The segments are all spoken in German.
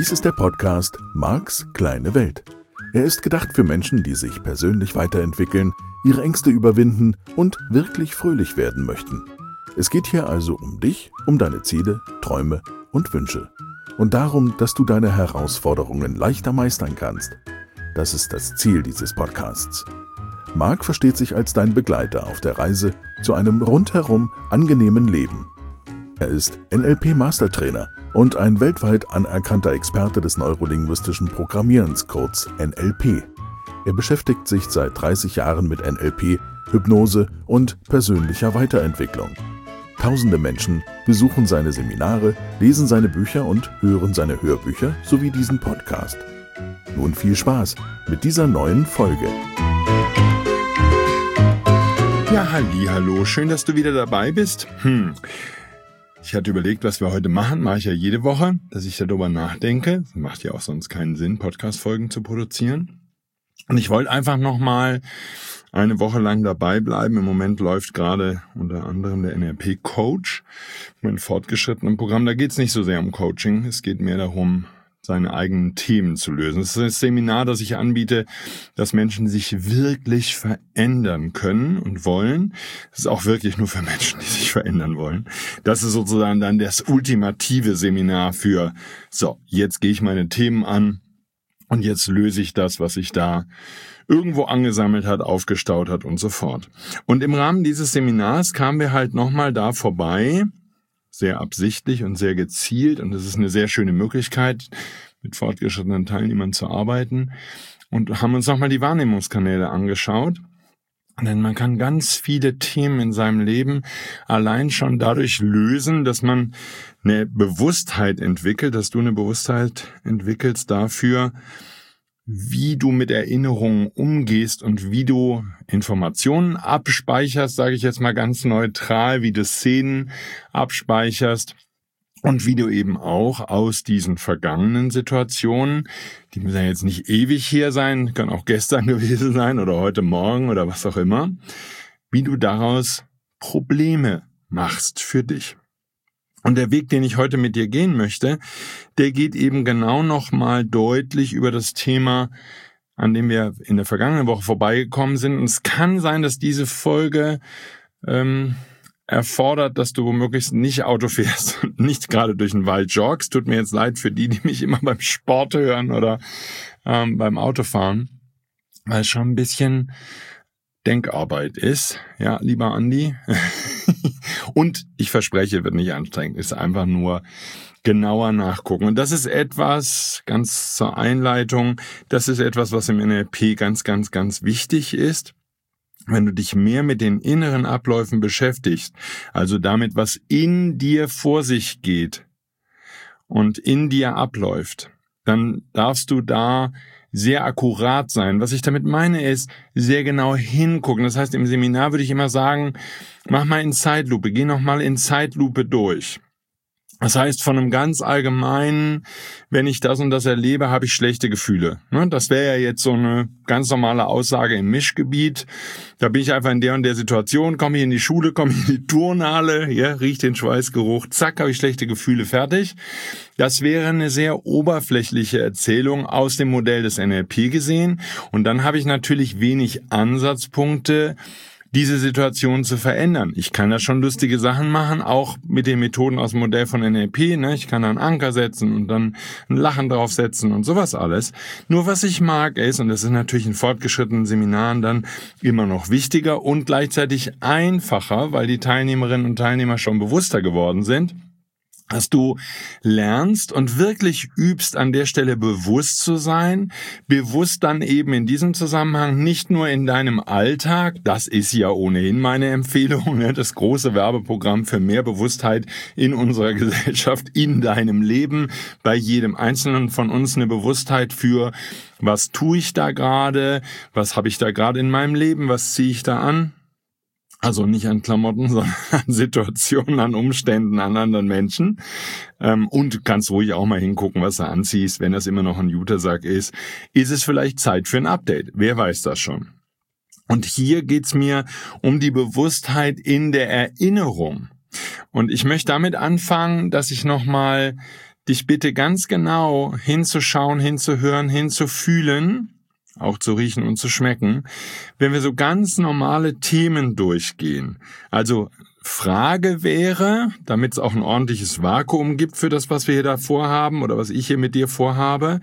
Dies ist der Podcast Marks kleine Welt. Er ist gedacht für Menschen, die sich persönlich weiterentwickeln, ihre Ängste überwinden und wirklich fröhlich werden möchten. Es geht hier also um dich, um deine Ziele, Träume und Wünsche. Und darum, dass du deine Herausforderungen leichter meistern kannst. Das ist das Ziel dieses Podcasts. Mark versteht sich als dein Begleiter auf der Reise zu einem rundherum angenehmen Leben. Er ist NLP-Mastertrainer und ein weltweit anerkannter Experte des neurolinguistischen Programmierens, kurz NLP. Er beschäftigt sich seit 30 Jahren mit NLP, Hypnose und persönlicher Weiterentwicklung. Tausende Menschen besuchen seine Seminare, lesen seine Bücher und hören seine Hörbücher sowie diesen Podcast. Nun viel Spaß mit dieser neuen Folge. Ja, hallo, schön, dass du wieder dabei bist. Ich hatte überlegt, was wir heute machen, mache ich ja jede Woche, dass ich darüber nachdenke. Das macht ja auch sonst keinen Sinn, Podcast-Folgen zu produzieren. Und ich wollte einfach nochmal eine Woche lang dabei bleiben. Im Moment läuft gerade unter anderem der NLP-Coach, mein fortgeschrittenen Programm. Da geht es nicht so sehr um Coaching, es geht mehr darum, seine eigenen Themen zu lösen. Das ist ein Seminar, das ich anbiete, dass Menschen sich wirklich verändern können und wollen. Das ist auch wirklich nur für Menschen, die sich verändern wollen. Das ist sozusagen dann das ultimative Seminar für, so, jetzt gehe ich meine Themen an und jetzt löse ich das, was sich da irgendwo angesammelt hat, aufgestaut hat und so fort. Und im Rahmen dieses Seminars kamen wir halt nochmal da vorbei, sehr absichtlich und sehr gezielt, und es ist eine sehr schöne Möglichkeit, mit fortgeschrittenen Teilnehmern zu arbeiten, und haben uns nochmal die Wahrnehmungskanäle angeschaut. Denn man kann ganz viele Themen in seinem Leben allein schon dadurch lösen, dass man eine Bewusstheit entwickelt, dass du eine Bewusstheit entwickelst dafür, wie du mit Erinnerungen umgehst und wie du Informationen abspeicherst, sage ich jetzt mal ganz neutral, wie du Szenen abspeicherst und wie du eben auch aus diesen vergangenen Situationen, die müssen ja jetzt nicht ewig hier sein, können auch gestern gewesen sein oder heute Morgen oder was auch immer, wie du daraus Probleme machst für dich. Und der Weg, den ich heute mit dir gehen möchte, der geht eben genau nochmal deutlich über das Thema, an dem wir in der vergangenen Woche vorbeigekommen sind. Und es kann sein, dass diese Folge erfordert, dass du womöglich nicht Auto fährst und nicht gerade durch den Wald joggst. Tut mir jetzt leid für die mich immer beim Sport hören oder beim Autofahren, weil es schon ein bisschen Denkarbeit ist. Ja, lieber Andi. Und ich verspreche, wird nicht anstrengend, ist einfach nur genauer nachgucken. Und das ist etwas, ganz zur Einleitung, das ist etwas, was im NLP ganz, ganz, ganz wichtig ist. Wenn du dich mehr mit den inneren Abläufen beschäftigst, also damit, was in dir vor sich geht und in dir abläuft, dann darfst du da sehr akkurat sein. Was ich damit meine, ist sehr genau hingucken. Das heißt, im Seminar würde ich immer sagen, mach mal in Zeitlupe, geh nochmal in Zeitlupe durch. Das heißt, von einem ganz allgemeinen, wenn ich das und das erlebe, habe ich schlechte Gefühle. Das wäre ja jetzt so eine ganz normale Aussage im Mischgebiet. Da bin ich einfach in der und der Situation, komme ich in die Schule, komme ich in die Turnhalle, ja, riech den Schweißgeruch, zack, habe ich schlechte Gefühle, fertig. Das wäre eine sehr oberflächliche Erzählung aus dem Modell des NLP gesehen. Und dann habe ich natürlich wenig Ansatzpunkte, diese Situation zu verändern. Ich kann da schon lustige Sachen machen, auch mit den Methoden aus dem Modell von NLP. Ich kann da einen Anker setzen und dann ein Lachen draufsetzen und sowas alles. Nur was ich mag ist, und das ist natürlich in fortgeschrittenen Seminaren dann immer noch wichtiger und gleichzeitig einfacher, weil die Teilnehmerinnen und Teilnehmer schon bewusster geworden sind, dass du lernst und wirklich übst, an der Stelle bewusst zu sein, bewusst dann eben in diesem Zusammenhang nicht nur in deinem Alltag, das ist ja ohnehin meine Empfehlung, das große Werbeprogramm für mehr Bewusstheit in unserer Gesellschaft, in deinem Leben, bei jedem Einzelnen von uns eine Bewusstheit für, was tue ich da gerade, was habe ich da gerade in meinem Leben, was ziehe ich da an? Also nicht an Klamotten, sondern an Situationen, an Umständen, an anderen Menschen. Und du kannst ruhig auch mal hingucken, was du anziehst. Wenn das immer noch ein Jutesack ist es vielleicht Zeit für ein Update. Wer weiß das schon? Und hier geht's mir um die Bewusstheit in der Erinnerung. Und ich möchte damit anfangen, dass ich nochmal dich bitte ganz genau hinzuschauen, hinzuhören, hinzufühlen, auch zu riechen und zu schmecken, wenn wir so ganz normale Themen durchgehen. Also Frage wäre, damit es auch ein ordentliches Vakuum gibt für das, was wir hier da vorhaben oder was ich hier mit dir vorhabe,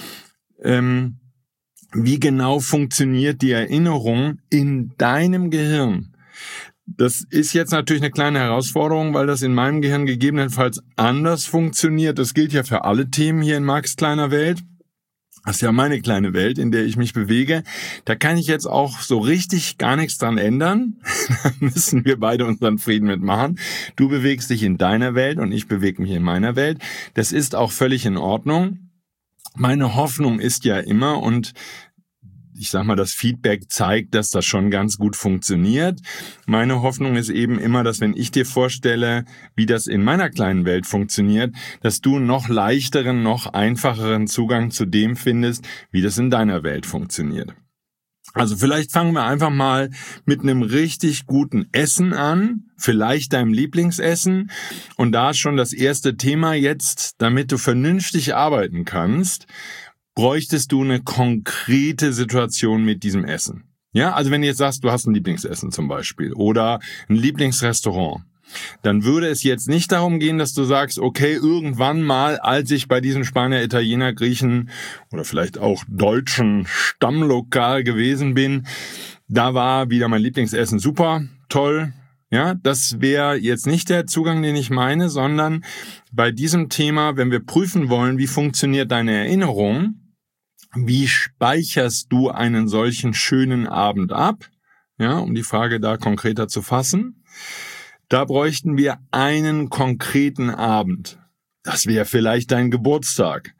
wie genau funktioniert die Erinnerung in deinem Gehirn? Das ist jetzt natürlich eine kleine Herausforderung, weil das in meinem Gehirn gegebenenfalls anders funktioniert. Das gilt ja für alle Themen hier in Marks kleiner Welt. Das ist ja meine kleine Welt, in der ich mich bewege. Da kann ich jetzt auch so richtig gar nichts dran ändern. Da müssen wir beide unseren Frieden mitmachen. Du bewegst dich in deiner Welt und ich bewege mich in meiner Welt. Das ist auch völlig in Ordnung. Meine Hoffnung ist ja immer, und ich sag mal, das Feedback zeigt, dass das schon ganz gut funktioniert. Meine Hoffnung ist eben immer, dass wenn ich dir vorstelle, wie das in meiner kleinen Welt funktioniert, dass du noch leichteren, noch einfacheren Zugang zu dem findest, wie das in deiner Welt funktioniert. Also vielleicht fangen wir einfach mal mit einem richtig guten Essen an, vielleicht deinem Lieblingsessen. Und da ist schon das erste Thema jetzt, damit du vernünftig arbeiten kannst, bräuchtest du eine konkrete Situation mit diesem Essen. Ja, also wenn du jetzt sagst, du hast ein Lieblingsessen zum Beispiel oder ein Lieblingsrestaurant, dann würde es jetzt nicht darum gehen, dass du sagst, okay, irgendwann mal, als ich bei diesem Spanier, Italiener, Griechen oder vielleicht auch deutschen Stammlokal gewesen bin, da war wieder mein Lieblingsessen super, toll. Ja, das wäre jetzt nicht der Zugang, den ich meine, sondern bei diesem Thema, wenn wir prüfen wollen, wie funktioniert deine Erinnerung, wie speicherst du einen solchen schönen Abend ab, ja, um die Frage da konkreter zu fassen, da bräuchten wir einen konkreten Abend. Das wäre vielleicht dein Geburtstag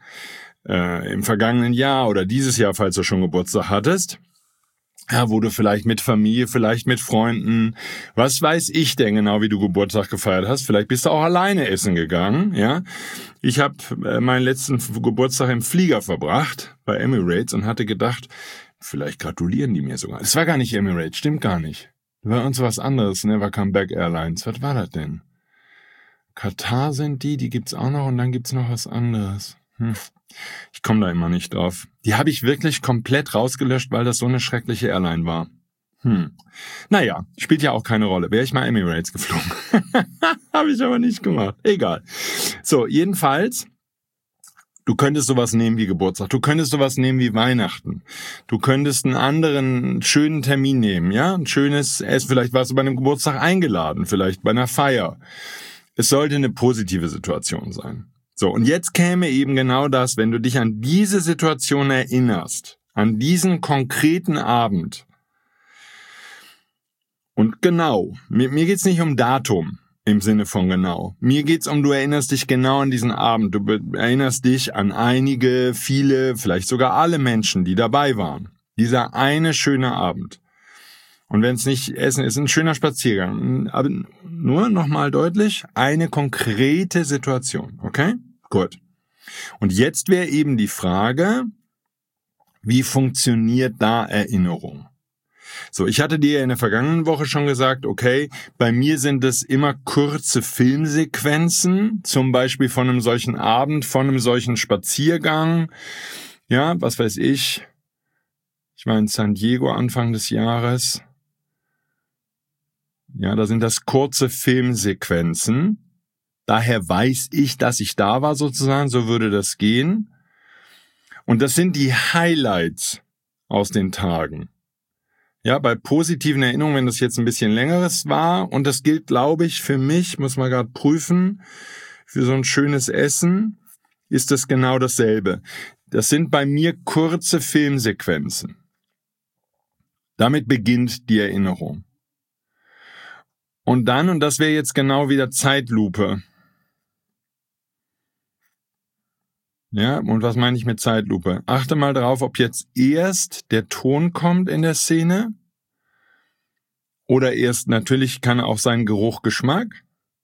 im vergangenen Jahr oder dieses Jahr, falls du schon Geburtstag hattest. Ja, wo du vielleicht mit Familie, vielleicht mit Freunden, was weiß ich denn genau, wie du Geburtstag gefeiert hast. Vielleicht bist du auch alleine essen gegangen, ja. Ich habe meinen letzten Geburtstag im Flieger verbracht, bei Emirates, und hatte gedacht, vielleicht gratulieren die mir sogar. Es war gar nicht Emirates, stimmt gar nicht. Das war uns was anderes, Never Come Back Airlines. Was war das denn? Katar sind die gibt's auch noch, und dann gibt's noch was anderes. Ich komme da immer nicht drauf. Die habe ich wirklich komplett rausgelöscht, weil das so eine schreckliche Airline war. Naja, spielt ja auch keine Rolle. Wäre ich mal Emirates geflogen. Habe ich aber nicht gemacht. Egal. So, jedenfalls, du könntest sowas nehmen wie Geburtstag. Du könntest sowas nehmen wie Weihnachten. Du könntest einen anderen schönen Termin nehmen, ja? Ein schönes Essen. Vielleicht warst du bei einem Geburtstag eingeladen. Vielleicht bei einer Feier. Es sollte eine positive Situation sein. So, und jetzt käme eben genau das, wenn du dich an diese Situation erinnerst, an diesen konkreten Abend. Und genau, mir geht's nicht um Datum im Sinne von genau. Mir geht's um, du erinnerst dich genau an diesen Abend. Du erinnerst dich an einige, viele, vielleicht sogar alle Menschen, die dabei waren. Dieser eine schöne Abend. Und wenn es nicht Essen ist, ein schöner Spaziergang. Aber nur nochmal deutlich, eine konkrete Situation. Okay? Gut. Und jetzt wäre eben die Frage, wie funktioniert da Erinnerung? So, ich hatte dir in der vergangenen Woche schon gesagt, okay, bei mir sind es immer kurze Filmsequenzen, zum Beispiel von einem solchen Abend, von einem solchen Spaziergang. Ja, was weiß ich. Ich war in San Diego Anfang des Jahres. Ja, da sind das kurze Filmsequenzen. Daher weiß ich, dass ich da war sozusagen, so würde das gehen. Und das sind die Highlights aus den Tagen. Ja, bei positiven Erinnerungen, wenn das jetzt ein bisschen längeres war, und das gilt, glaube ich, für mich, muss man gerade prüfen, für so ein schönes Essen, ist das genau dasselbe. Das sind bei mir kurze Filmsequenzen. Damit beginnt die Erinnerung. Und dann, und das wäre jetzt genau wieder Zeitlupe. Ja, und was meine ich mit Zeitlupe? Achte mal darauf, ob jetzt erst der Ton kommt in der Szene oder erst, natürlich kann auch sein Geruch, Geschmack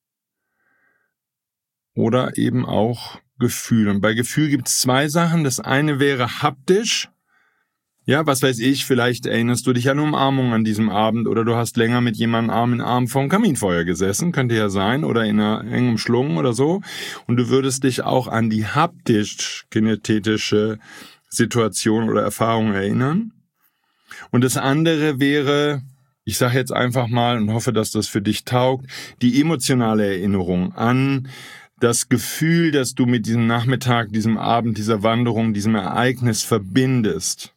oder eben auch Gefühl. Und bei Gefühl gibt es zwei Sachen. Das eine wäre haptisch. Ja, was weiß ich, vielleicht erinnerst du dich an Umarmung an diesem Abend oder du hast länger mit jemandem Arm in Arm vorm Kaminfeuer gesessen, könnte ja sein, oder in einer engen Umschlungen oder so. Und du würdest dich auch an die haptisch-kinethetische Situation oder Erfahrung erinnern. Und das andere wäre, ich sage jetzt einfach mal und hoffe, dass das für dich taugt, die emotionale Erinnerung an das Gefühl, das du mit diesem Nachmittag, diesem Abend, dieser Wanderung, diesem Ereignis verbindest.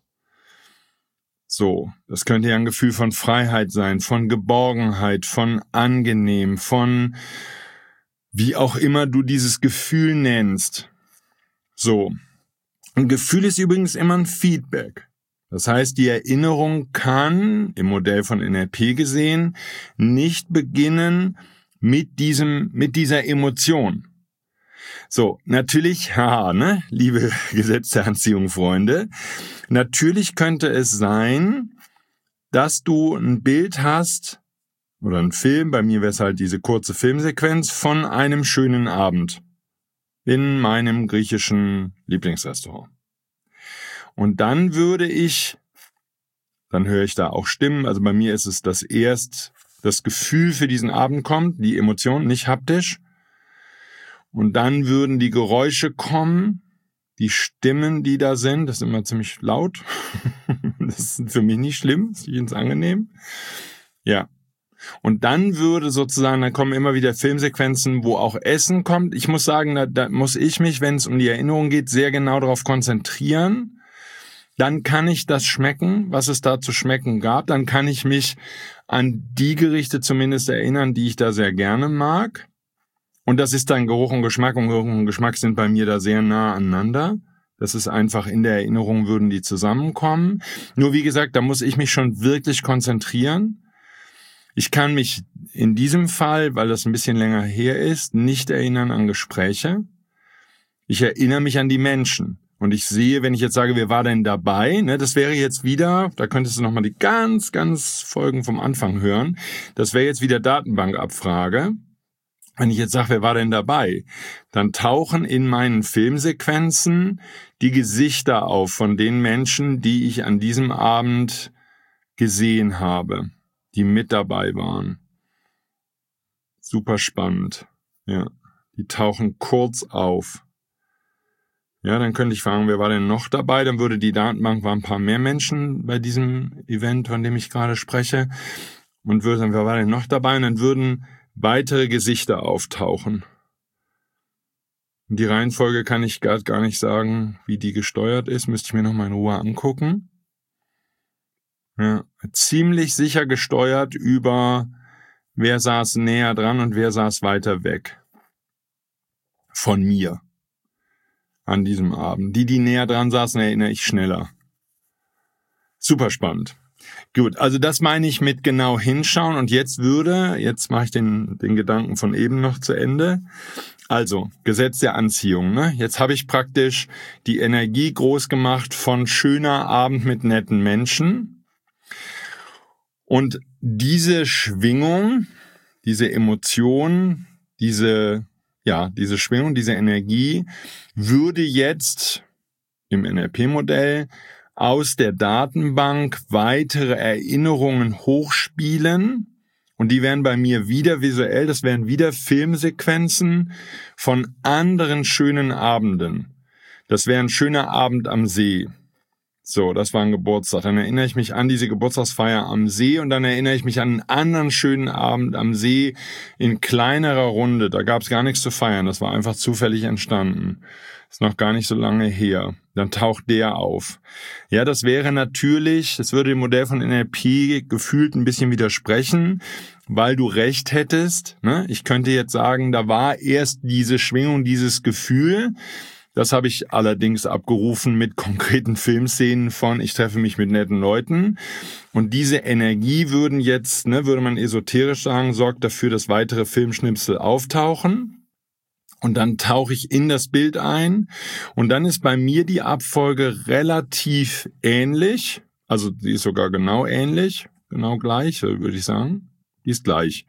So, das könnte ja ein Gefühl von Freiheit sein, von Geborgenheit, von angenehm, von wie auch immer du dieses Gefühl nennst. So, ein Gefühl ist übrigens immer ein Feedback. Das heißt, die Erinnerung kann, im Modell von NLP gesehen, nicht beginnen mit dieser Emotion. So, natürlich, liebe Gesetz der Anziehung, Freunde, natürlich könnte es sein, dass du ein Bild hast oder einen Film, bei mir wäre es halt diese kurze Filmsequenz von einem schönen Abend in meinem griechischen Lieblingsrestaurant. Und dann höre ich da auch Stimmen, also bei mir ist es, dass erst das Gefühl für diesen Abend kommt, die Emotion, nicht haptisch. Und dann würden die Geräusche kommen, die Stimmen, die da sind, das ist immer ziemlich laut. Das ist für mich nicht schlimm, das ist ganz angenehm. Ja. Und dann dann kommen immer wieder Filmsequenzen, wo auch Essen kommt. Ich muss sagen, da muss ich mich, wenn es um die Erinnerung geht, sehr genau darauf konzentrieren. Dann kann ich das schmecken, was es da zu schmecken gab. Dann kann ich mich an die Gerichte zumindest erinnern, die ich da sehr gerne mag. Und das ist dann Geruch und Geschmack. Und Geruch und Geschmack sind bei mir da sehr nah aneinander. Das ist einfach, in der Erinnerung würden die zusammenkommen. Nur wie gesagt, da muss ich mich schon wirklich konzentrieren. Ich kann mich in diesem Fall, weil das ein bisschen länger her ist, nicht erinnern an Gespräche. Ich erinnere mich an die Menschen. Und ich sehe, wenn ich jetzt sage, wer war denn dabei, das wäre jetzt wieder, da könntest du nochmal die ganz Folgen vom Anfang hören. Das wäre jetzt wieder Datenbankabfrage. Wenn ich jetzt sage, wer war denn dabei, dann tauchen in meinen Filmsequenzen die Gesichter auf von den Menschen, die ich an diesem Abend gesehen habe, die mit dabei waren. Super spannend. Ja, die tauchen kurz auf. Ja, dann könnte ich fragen, wer war denn noch dabei? Dann würde die Datenbank, waren ein paar mehr Menschen bei diesem Event, von dem ich gerade spreche. Und würde sagen, wer war denn noch dabei? Und dann würden weitere Gesichter auftauchen. Die Reihenfolge kann ich gar nicht sagen, wie die gesteuert ist. Müsste ich mir noch mal in Ruhe angucken. Ja, ziemlich sicher gesteuert über, wer saß näher dran und wer saß weiter weg von mir an diesem Abend. Die näher dran saßen, erinnere ich schneller. Super spannend. Gut, also das meine ich mit genau hinschauen. Und jetzt mache ich den Gedanken von eben noch zu Ende. Also, Gesetz der Anziehung. Jetzt habe ich praktisch die Energie groß gemacht von schöner Abend mit netten Menschen. Und diese Schwingung, diese Emotion, diese Schwingung, diese Energie würde jetzt im NLP-Modell aus der Datenbank weitere Erinnerungen hochspielen und die wären bei mir wieder visuell, das wären wieder Filmsequenzen von anderen schönen Abenden. Das wäre ein schöner Abend am See. So, das war ein Geburtstag. Dann erinnere ich mich an diese Geburtstagsfeier am See und dann erinnere ich mich an einen anderen schönen Abend am See in kleinerer Runde. Da gab es gar nichts zu feiern, das war einfach zufällig entstanden. Ist noch gar nicht so lange her. Dann taucht der auf. Ja, das würde dem Modell von NLP gefühlt ein bisschen widersprechen, weil du recht hättest. Ich könnte jetzt sagen, da war erst diese Schwingung, dieses Gefühl. Das habe ich allerdings abgerufen mit konkreten Filmszenen von ich treffe mich mit netten Leuten. Und diese Energie würde man esoterisch sagen, sorgt dafür, dass weitere Filmschnipsel auftauchen. Und dann tauche ich in das Bild ein und dann ist bei mir die Abfolge relativ ähnlich, also die ist sogar genau gleich, würde ich sagen, die ist gleich.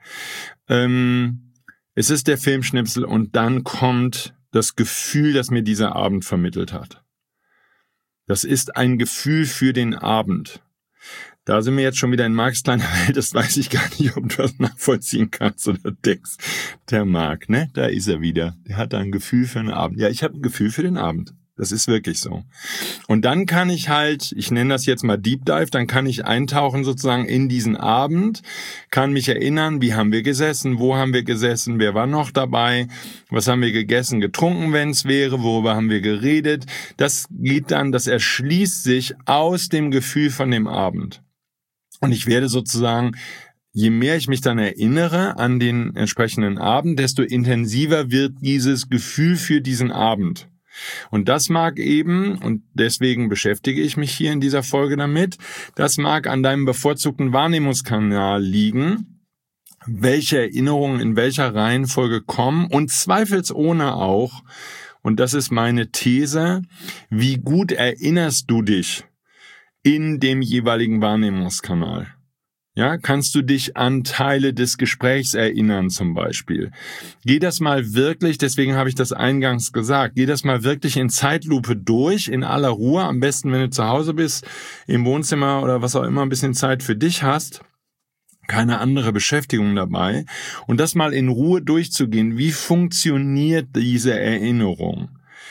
Es ist der Filmschnipsel und dann kommt das Gefühl, das mir dieser Abend vermittelt hat. Das ist ein Gefühl für den Abend. Da sind wir jetzt schon wieder in Marks kleiner Welt, das weiß ich gar nicht, ob du das nachvollziehen kannst oder denkst. Der Mark, ne? Da ist er wieder. Der hat da ein Gefühl für den Abend. Ja, ich habe ein Gefühl für den Abend. Das ist wirklich so. Und dann kann ich halt, ich nenne das jetzt mal Deep Dive, dann kann ich eintauchen sozusagen in diesen Abend, kann mich erinnern, wie haben wir gesessen, wo haben wir gesessen, wer war noch dabei, was haben wir gegessen, getrunken, wenn es wäre, worüber haben wir geredet. Das geht dann, das erschließt sich aus dem Gefühl von dem Abend. Und ich werde sozusagen, je mehr ich mich dann erinnere an den entsprechenden Abend, desto intensiver wird dieses Gefühl für diesen Abend. Und das mag eben, und deswegen beschäftige ich mich hier in dieser Folge damit, das mag an deinem bevorzugten Wahrnehmungskanal liegen, welche Erinnerungen in welcher Reihenfolge kommen und zweifelsohne auch, und das ist meine These, wie gut erinnerst du dich in dem jeweiligen Wahrnehmungskanal? Ja, kannst du dich an Teile des Gesprächs erinnern zum Beispiel? Geh das mal wirklich, deswegen habe ich das eingangs gesagt, geh das mal wirklich in Zeitlupe durch, in aller Ruhe, am besten, wenn du zu Hause bist, im Wohnzimmer oder was auch immer, ein bisschen Zeit für dich hast, keine andere Beschäftigung dabei, und das mal in Ruhe durchzugehen. Wie funktioniert diese Erinnerung?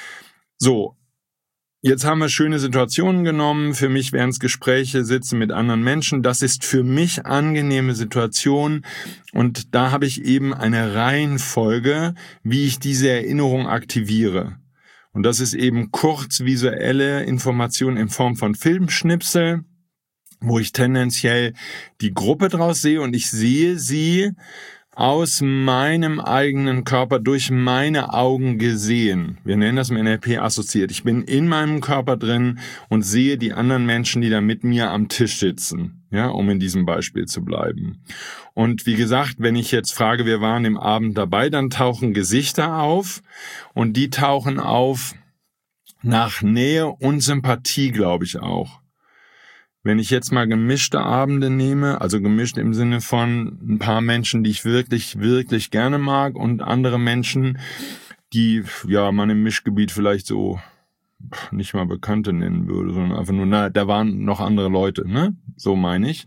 So. Jetzt haben wir schöne Situationen genommen. Für mich wären es Gespräche, Sitzen mit anderen Menschen. Das ist für mich angenehme Situation. Und da habe ich eben eine Reihenfolge, wie ich diese Erinnerung aktiviere. Und das ist eben kurz visuelle Information in Form von Filmschnipsel, wo ich tendenziell die Gruppe draus sehe und ich sehe sie aus meinem eigenen Körper durch meine Augen gesehen. Wir nennen das im NLP assoziiert. Ich bin in meinem Körper drin und sehe die anderen Menschen, die da mit mir am Tisch sitzen, ja, um in diesem Beispiel zu bleiben. Und wie gesagt, wenn ich jetzt frage, wer waren im Abend dabei, dann tauchen Gesichter auf und die tauchen auf nach Nähe und Sympathie, glaube ich auch. Wenn ich jetzt mal gemischte Abende nehme, also gemischt im Sinne von ein paar Menschen, die ich wirklich, wirklich gerne mag und andere Menschen, die ja man im Mischgebiet vielleicht so nicht mal Bekannte nennen würde, sondern einfach nur, da waren noch andere Leute, ne? So meine ich.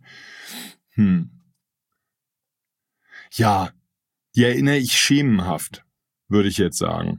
Ja, die erinnere ich schemenhaft, würde ich jetzt sagen.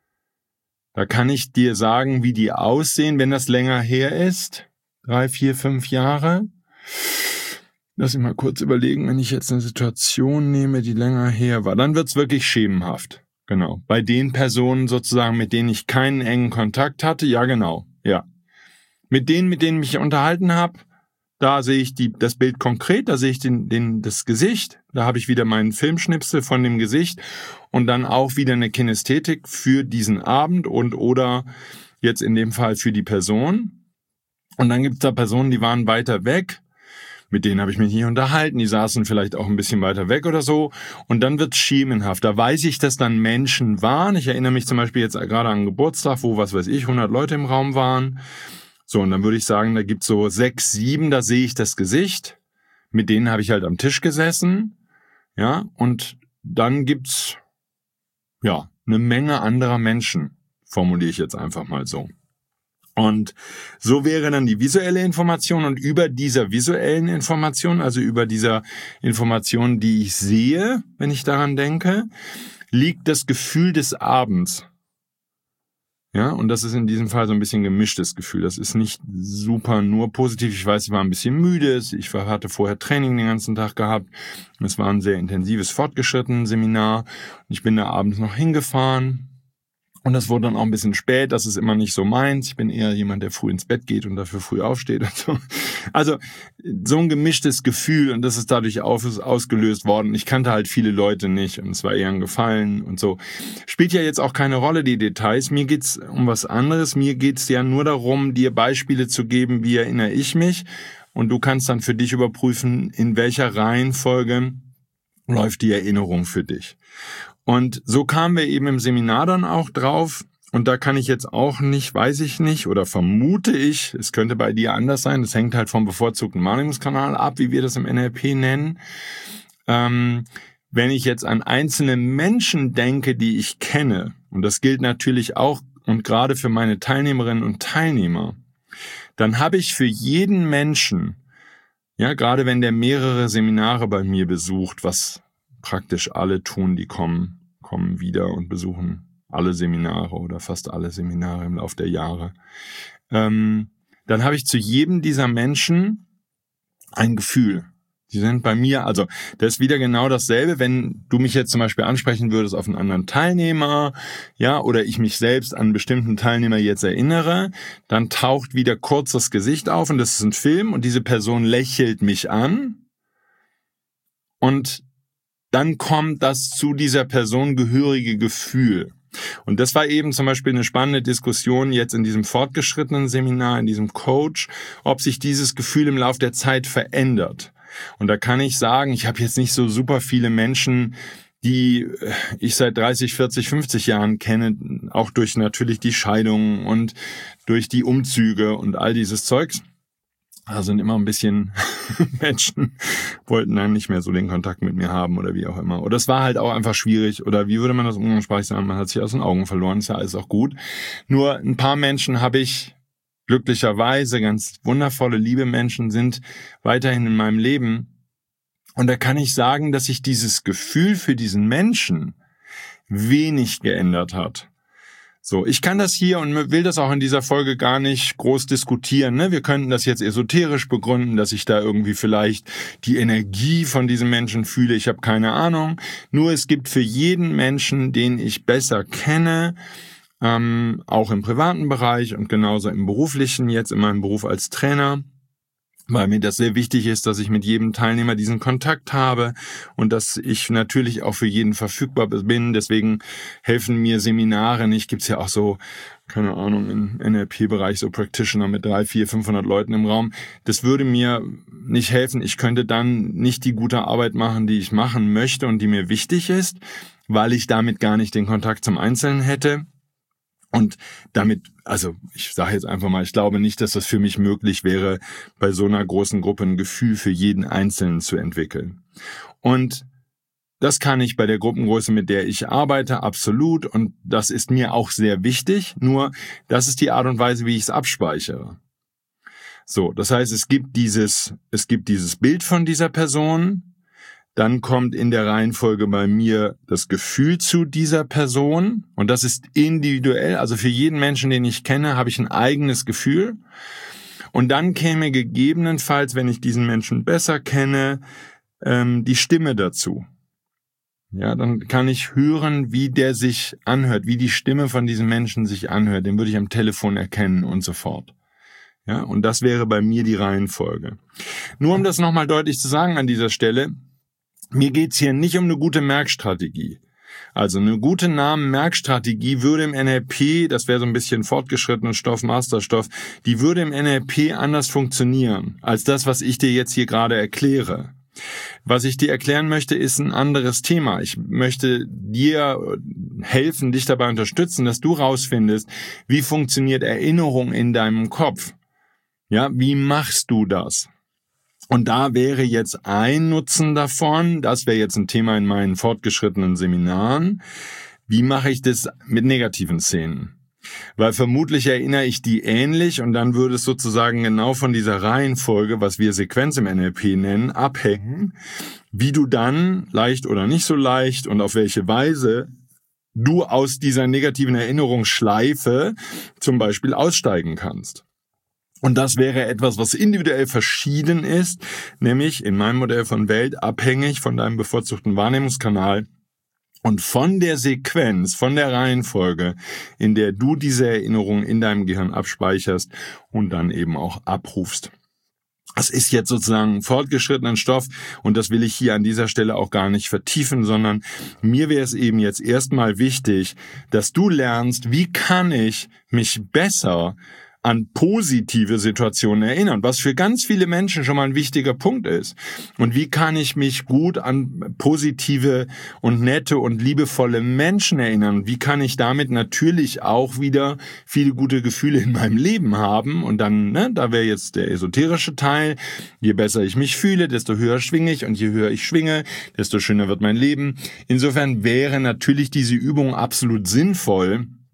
Da kann ich dir sagen, wie die aussehen, wenn das länger her ist. 3, 4, 5 Jahre. Lass mich mal kurz überlegen, wenn ich jetzt eine Situation nehme, die länger her war, dann wird's wirklich schemenhaft. Genau. Bei den Personen sozusagen, mit denen ich keinen engen Kontakt hatte, ja genau, ja. Mit denen ich mich unterhalten habe, da sehe ich das Bild konkret, da sehe ich das Gesicht, da habe ich wieder meinen Filmschnipsel von dem Gesicht und dann auch wieder eine Kinästhetik für diesen Abend oder jetzt in dem Fall für die Person. Und dann gibt's da Personen, die waren weiter weg, mit denen habe ich mich nicht unterhalten, die saßen vielleicht auch ein bisschen weiter weg oder so. Und dann wird's schemenhaft. Da weiß ich, dass dann Menschen waren. Ich erinnere mich zum Beispiel jetzt gerade an Geburtstag, wo, 100 Leute im Raum waren. So, und dann würde ich sagen, da gibt's so 6, 7, da sehe ich das Gesicht. Mit denen habe ich halt am Tisch gesessen. Ja, und dann gibt's, ja, eine Menge anderer Menschen, formuliere ich jetzt einfach mal so. Und so wäre dann die visuelle Information und über dieser visuellen Information, also über dieser Information, die ich sehe, wenn ich daran denke, liegt das Gefühl des Abends. Ja, und das ist in diesem Fall so ein bisschen gemischtes Gefühl. Das ist nicht super nur positiv. Ich weiß, ich war ein bisschen müde. Ich hatte vorher Training den ganzen Tag gehabt. Es war ein sehr intensives, fortgeschrittenes Seminar. Ich bin da abends noch hingefahren. Und das wurde dann auch ein bisschen spät, das ist immer nicht so meins. Ich bin eher jemand, der früh ins Bett geht und dafür früh aufsteht und so. Also so ein gemischtes Gefühl und das ist dadurch ausgelöst worden. Ich kannte halt viele Leute nicht und es war eher ein Gefallen und so. Spielt ja jetzt auch keine Rolle, die Details. Mir geht's um was anderes. Mir geht's ja nur darum, dir Beispiele zu geben, wie erinnere ich mich. Und du kannst dann für dich überprüfen, in welcher Reihenfolge läuft die Erinnerung für dich. Und so kamen wir eben im Seminar dann auch drauf. Und da kann ich jetzt auch nicht, weiß ich nicht oder vermute ich, es könnte bei dir anders sein. Das hängt halt vom bevorzugten Wahrnehmungskanal ab, wie wir das im NLP nennen. Wenn ich jetzt an einzelne Menschen denke, die ich kenne, und das gilt natürlich auch und gerade für meine Teilnehmerinnen und Teilnehmer, dann habe ich für jeden Menschen, ja, gerade wenn der mehrere Seminare bei mir besucht, was praktisch alle tun, die kommen wieder und besuchen alle Seminare oder fast alle Seminare im Laufe der Jahre, dann habe ich zu jedem dieser Menschen ein Gefühl. Die sind bei mir, also das ist wieder genau dasselbe, wenn du mich jetzt zum Beispiel ansprechen würdest auf einen anderen Teilnehmer, ja, oder ich mich selbst an einen bestimmten Teilnehmer jetzt erinnere, dann taucht wieder kurz das Gesicht auf und das ist ein Film und diese Person lächelt mich an und dann kommt das zu dieser Person gehörige Gefühl. Und das war eben zum Beispiel eine spannende Diskussion jetzt in diesem fortgeschrittenen Seminar, in diesem Coach, ob sich dieses Gefühl im Laufe der Zeit verändert. Und da kann ich sagen, ich habe jetzt nicht so super viele Menschen, die ich seit 30, 40, 50 Jahren kenne, auch durch natürlich die Scheidungen und durch die Umzüge und all dieses Zeugs. Da sind immer ein bisschen Menschen, wollten dann nicht mehr so den Kontakt mit mir haben oder wie auch immer. Oder es war halt auch einfach schwierig oder wie würde man das umgangssprachlich sagen, man hat sich aus den Augen verloren, ist ja alles auch gut. Nur ein paar Menschen habe ich glücklicherweise, ganz wundervolle, liebe Menschen sind weiterhin in meinem Leben. Und da kann ich sagen, dass sich dieses Gefühl für diesen Menschen wenig geändert hat. So, ich kann das hier und will das auch in dieser Folge gar nicht groß diskutieren, ne? Wir könnten das jetzt esoterisch begründen, dass ich da irgendwie vielleicht die Energie von diesem Menschen fühle. Ich habe keine Ahnung. Nur es gibt für jeden Menschen, den ich besser kenne, auch im privaten Bereich und genauso im beruflichen, jetzt in meinem Beruf als Trainer, weil mir das sehr wichtig ist, dass ich mit jedem Teilnehmer diesen Kontakt habe und dass ich natürlich auch für jeden verfügbar bin. Deswegen helfen mir Seminare nicht. Gibt's ja auch so, keine Ahnung, im NLP-Bereich so Practitioner mit 300, 400, 500 Leuten im Raum. Das würde mir nicht helfen. Ich könnte dann nicht die gute Arbeit machen, die ich machen möchte und die mir wichtig ist, weil ich damit gar nicht den Kontakt zum Einzelnen hätte. Und damit, also ich sage jetzt einfach mal, ich glaube nicht, dass das für mich möglich wäre, bei so einer großen Gruppe ein Gefühl für jeden Einzelnen zu entwickeln. Und das kann ich bei der Gruppengröße, mit der ich arbeite, absolut. Und das ist mir auch sehr wichtig. Nur, das ist die Art und Weise, wie ich es abspeichere. So, das heißt, es gibt dieses Bild von dieser Person. Dann kommt in der Reihenfolge bei mir das Gefühl zu dieser Person. Und das ist individuell. Also für jeden Menschen, den ich kenne, habe ich ein eigenes Gefühl. Und dann käme gegebenenfalls, wenn ich diesen Menschen besser kenne, die Stimme dazu. Ja, dann kann ich hören, wie der sich anhört, wie die Stimme von diesem Menschen sich anhört. Den würde ich am Telefon erkennen und so fort. Ja, und das wäre bei mir die Reihenfolge. Nur um das nochmal deutlich zu sagen an dieser Stelle, mir geht's hier nicht um eine gute Merkstrategie. Also eine gute Namen-Merkstrategie würde im NLP, das wäre so ein bisschen fortgeschrittenen Stoff, Masterstoff, die würde im NLP anders funktionieren, als das, was ich dir jetzt hier gerade erkläre. Was ich dir erklären möchte, ist ein anderes Thema. Ich möchte dir helfen, dich dabei unterstützen, dass du rausfindest, wie funktioniert Erinnerung in deinem Kopf. Ja, wie machst du das? Und da wäre jetzt ein Nutzen davon, das wäre jetzt ein Thema in meinen fortgeschrittenen Seminaren, wie mache ich das mit negativen Szenen? Weil vermutlich erinnere ich die ähnlich und dann würde es sozusagen genau von dieser Reihenfolge, was wir Sequenz im NLP nennen, abhängen, wie du dann leicht oder nicht so leicht und auf welche Weise du aus dieser negativen Erinnerungsschleife zum Beispiel aussteigen kannst. Und das wäre etwas, was individuell verschieden ist, nämlich in meinem Modell von Welt abhängig von deinem bevorzugten Wahrnehmungskanal und von der Sequenz, von der Reihenfolge, in der du diese Erinnerung in deinem Gehirn abspeicherst und dann eben auch abrufst. Das ist jetzt sozusagen fortgeschrittenen Stoff und das will ich hier an dieser Stelle auch gar nicht vertiefen, sondern mir wäre es eben jetzt erstmal wichtig, dass du lernst, wie kann ich mich besser an positive Situationen erinnern, was für ganz viele Menschen schon mal ein wichtiger Punkt ist. Und wie kann ich mich gut an positive und nette und liebevolle Menschen erinnern? Wie kann ich damit natürlich auch wieder viele gute Gefühle in meinem Leben haben? Und dann, da wäre jetzt der esoterische Teil. Je besser ich mich fühle, desto höher schwinge ich. Und je höher ich schwinge, desto schöner wird mein Leben. Insofern wäre natürlich diese Übung absolut sinnvoll.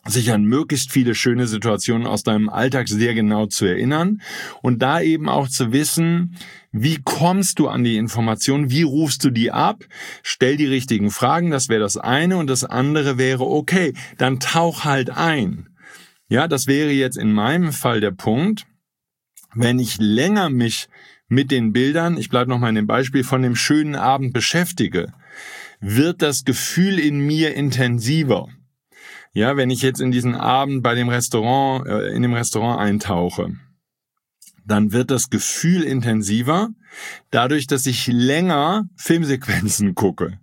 sich an möglichst viele schöne Situationen aus deinem Alltag sehr genau zu erinnern und da eben auch zu wissen, wie kommst du an die Informationen, wie rufst du die ab, stell die richtigen Fragen, das wäre das eine, und das andere wäre, okay, dann tauch halt ein. Ja, das wäre jetzt in meinem Fall der Punkt, wenn ich länger mich mit den Bildern, ich bleibe nochmal in dem Beispiel, von dem schönen Abend beschäftige, wird das Gefühl in mir intensiver. Ja, wenn ich jetzt in diesen Abend in dem Restaurant eintauche, dann wird das Gefühl intensiver, dadurch, dass ich länger Filmsequenzen gucke.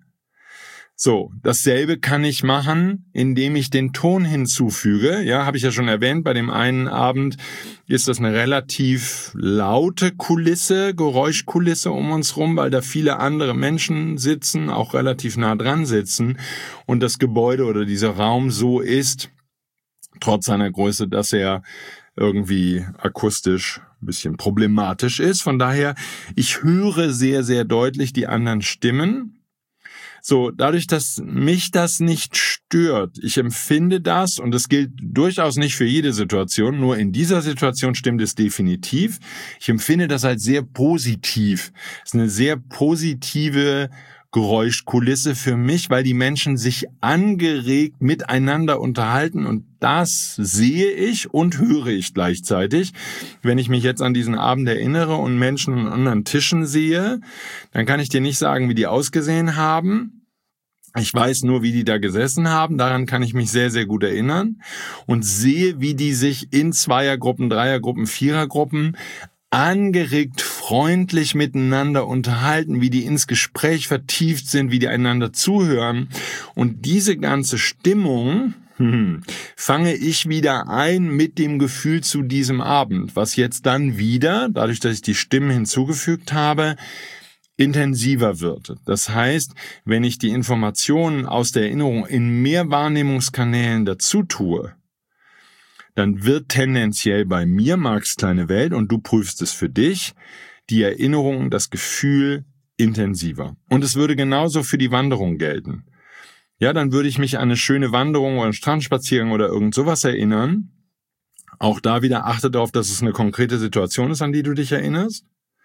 So, dasselbe kann ich machen, indem ich den Ton hinzufüge. Ja, habe ich ja schon erwähnt, bei dem einen Abend ist das eine relativ laute Kulisse, Geräuschkulisse um uns rum, weil da viele andere Menschen sitzen, auch relativ nah dran sitzen und das Gebäude oder dieser Raum so ist, trotz seiner Größe, dass er irgendwie akustisch ein bisschen problematisch ist. Von daher, ich höre sehr, sehr deutlich die anderen Stimmen. So, dadurch, dass mich das nicht stört, ich empfinde das, und das gilt durchaus nicht für jede Situation, nur in dieser Situation stimmt es definitiv, ich empfinde das als sehr positiv. Es ist eine sehr positive Geräuschkulisse für mich, weil die Menschen sich angeregt miteinander unterhalten, und das sehe ich und höre ich gleichzeitig. Wenn ich mich jetzt an diesen Abend erinnere und Menschen an anderen Tischen sehe, dann kann ich dir nicht sagen, wie die ausgesehen haben. Ich weiß nur, wie die da gesessen haben. Daran kann ich mich sehr, sehr gut erinnern und sehe, wie die sich in Zweiergruppen, Dreiergruppen, Vierergruppen angeregt, freundlich miteinander unterhalten, wie die ins Gespräch vertieft sind, wie die einander zuhören. Und diese ganze Stimmung fange ich wieder ein mit dem Gefühl zu diesem Abend, was jetzt dann wieder, dadurch, dass ich die Stimmen hinzugefügt habe, intensiver wird. Das heißt, wenn ich die Informationen aus der Erinnerung in mehr Wahrnehmungskanälen dazu tue, dann wird tendenziell bei mir, Marks kleine Welt, und du prüfst es für dich, die Erinnerung, das Gefühl intensiver. Und es würde genauso für die Wanderung gelten. Ja, dann würde ich mich an eine schöne Wanderung oder einen Strandspaziergang oder irgend sowas erinnern. Auch da wieder achte darauf, dass es eine konkrete Situation ist, an die du dich erinnerst.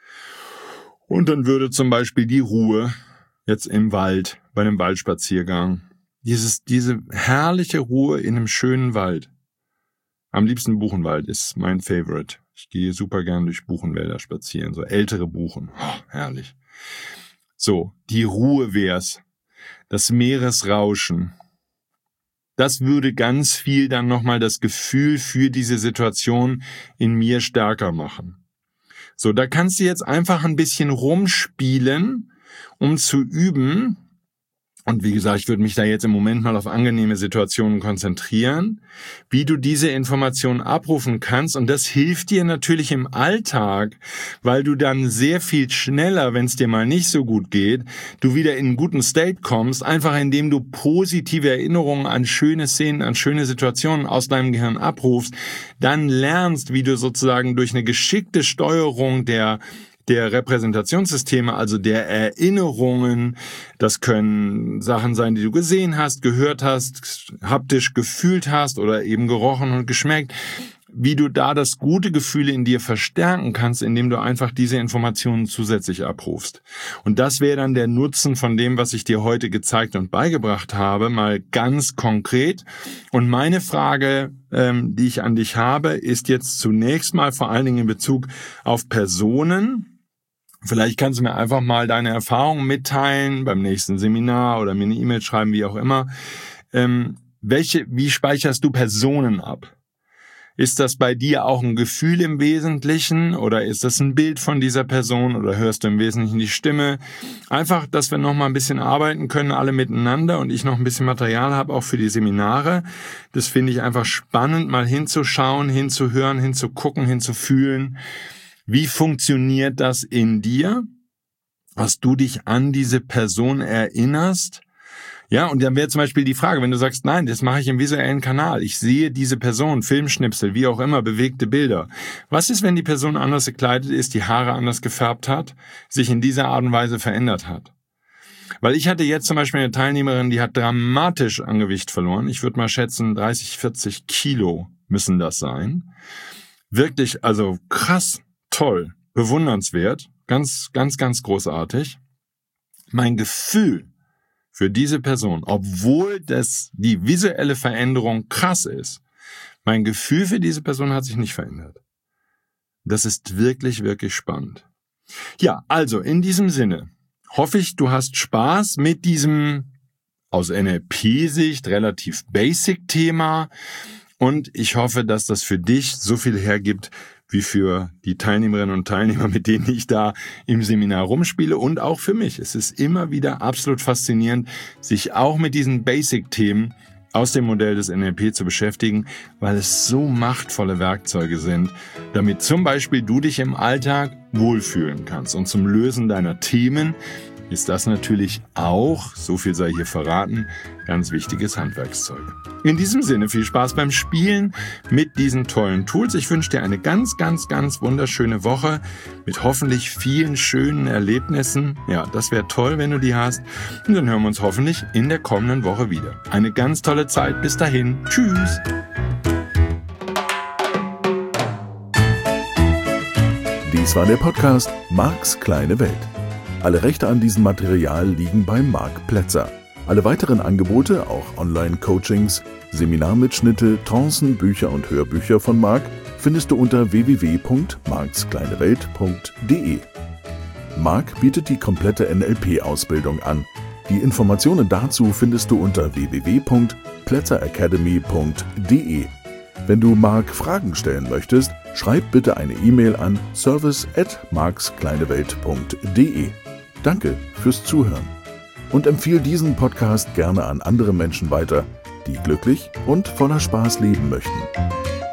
Und dann würde zum Beispiel die Ruhe jetzt im Wald, bei einem Waldspaziergang, diese herrliche Ruhe in einem schönen Wald. Am liebsten Buchenwald ist mein Favorite. Ich gehe super gern durch Buchenwälder spazieren, so ältere Buchen. Oh, herrlich. So, die Ruhe wär's. Das Meeresrauschen. Das würde ganz viel dann nochmal das Gefühl für diese Situation in mir stärker machen. So, da kannst du jetzt einfach ein bisschen rumspielen, um zu üben. Und wie gesagt, ich würde mich da jetzt im Moment mal auf angenehme Situationen konzentrieren, wie du diese Informationen abrufen kannst. Und das hilft dir natürlich im Alltag, weil du dann sehr viel schneller, wenn es dir mal nicht so gut geht, du wieder in einen guten State kommst, einfach indem du positive Erinnerungen an schöne Szenen, an schöne Situationen aus deinem Gehirn abrufst, dann lernst, wie du sozusagen durch eine geschickte Steuerung der Repräsentationssysteme, also der Erinnerungen, das können Sachen sein, die du gesehen hast, gehört hast, haptisch gefühlt hast oder eben gerochen und geschmeckt, wie du da das gute Gefühl in dir verstärken kannst, indem du einfach diese Informationen zusätzlich abrufst. Und das wäre dann der Nutzen von dem, was ich dir heute gezeigt und beigebracht habe, mal ganz konkret. Und meine Frage, die ich an dich habe, ist jetzt zunächst mal vor allen Dingen in Bezug auf Personen. Vielleicht kannst du mir einfach mal deine Erfahrungen mitteilen beim nächsten Seminar oder mir eine E-Mail schreiben, wie auch immer. Wie speicherst du Personen ab? Ist das bei dir auch ein Gefühl im Wesentlichen oder ist das ein Bild von dieser Person oder hörst du im Wesentlichen die Stimme? Einfach, dass wir noch mal ein bisschen arbeiten können, alle miteinander, und ich noch ein bisschen Material habe, auch für die Seminare. Das finde ich einfach spannend, mal hinzuschauen, hinzuhören, hinzugucken, hinzufühlen. Wie funktioniert das in dir, dass du dich an diese Person erinnerst? Ja, und dann wäre zum Beispiel die Frage, wenn du sagst, nein, das mache ich im visuellen Kanal. Ich sehe diese Person, Filmschnipsel, wie auch immer, bewegte Bilder. Was ist, wenn die Person anders gekleidet ist, die Haare anders gefärbt hat, sich in dieser Art und Weise verändert hat? Weil ich hatte jetzt zum Beispiel eine Teilnehmerin, die hat dramatisch an Gewicht verloren. Ich würde mal schätzen, 30, 40 Kilo müssen das sein. Wirklich, also krass, toll, bewundernswert, ganz, ganz, ganz großartig. Mein Gefühl für diese Person, obwohl die visuelle Veränderung krass ist, mein Gefühl für diese Person hat sich nicht verändert. Das ist wirklich, wirklich spannend. Ja, also in diesem Sinne hoffe ich, du hast Spaß mit diesem aus NLP-Sicht relativ Basic-Thema und ich hoffe, dass das für dich so viel hergibt, wie für die Teilnehmerinnen und Teilnehmer, mit denen ich da im Seminar rumspiele und auch für mich. Es ist immer wieder absolut faszinierend, sich auch mit diesen Basic-Themen aus dem Modell des NLP zu beschäftigen, weil es so machtvolle Werkzeuge sind, damit zum Beispiel du dich im Alltag wohlfühlen kannst. Und zum Lösen deiner Themen ist das natürlich auch, so viel sei hier verraten, ganz wichtiges Handwerkszeug. In diesem Sinne viel Spaß beim Spielen mit diesen tollen Tools. Ich wünsche dir eine ganz, ganz, ganz wunderschöne Woche mit hoffentlich vielen schönen Erlebnissen. Ja, das wäre toll, wenn du die hast. Und dann hören wir uns hoffentlich in der kommenden Woche wieder. Eine ganz tolle Zeit. Bis dahin. Tschüss. Dies war der Podcast Marks kleine Welt. Alle Rechte an diesem Material liegen bei Marc Plätzer. Alle weiteren Angebote, auch Online-Coachings, Seminarmitschnitte, Trancen, Bücher und Hörbücher von Marc findest du unter www.markskleinewelt.de. Marc bietet die komplette NLP-Ausbildung an. Die Informationen dazu findest du unter www.plätzeracademy.de. Wenn du Marc Fragen stellen möchtest, schreib bitte eine E-Mail an service@markskleinewelt.de. Danke fürs Zuhören und empfehle diesen Podcast gerne an andere Menschen weiter, die glücklich und voller Spaß leben möchten.